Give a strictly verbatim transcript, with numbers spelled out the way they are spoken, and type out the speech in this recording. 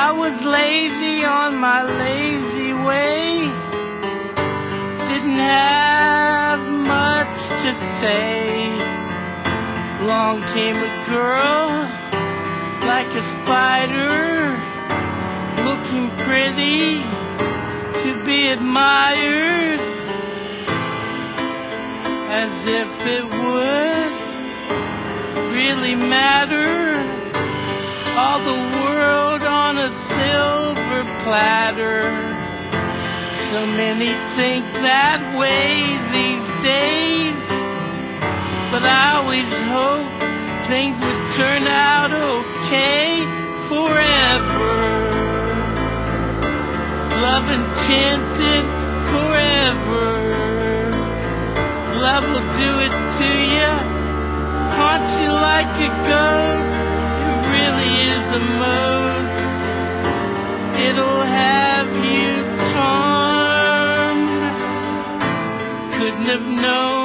I was lazy on my lazy way, didn't have much to say. Along came a girl like a spider, looking pretty to be admired, as if it would really matter. All the world on a silver platter. So many think that way these days, but I always hope things would turn out okay forever. Love enchanted forever. Love will do it to you, haunt you like a ghost. Really is the most. It'll have you charmed. Couldn't have known